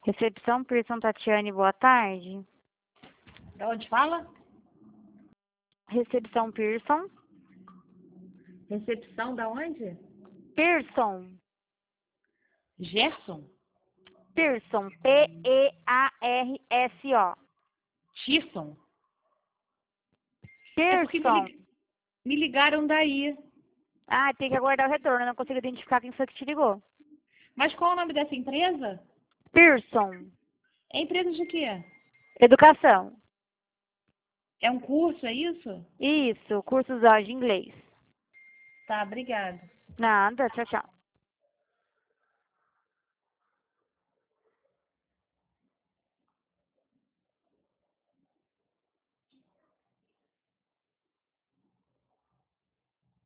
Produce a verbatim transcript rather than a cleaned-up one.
Recepção Pearson Tatiane, boa tarde. Da onde fala? Recepção Pearson. Recepção da onde? Pearson. Gerson? Pearson. P E A R S O. Tisson? É porque me, Pearson. lig- me ligaram daí. Ah, tem que aguardar o retorno. Eu não consigo identificar quem foi que te ligou. Mas qual é o nome dessa empresa? Pearson. É empresa de quê? Educação. É um curso, é isso? Isso, cursos ó, de inglês. Tá, obrigada. Nada, tchau, tchau.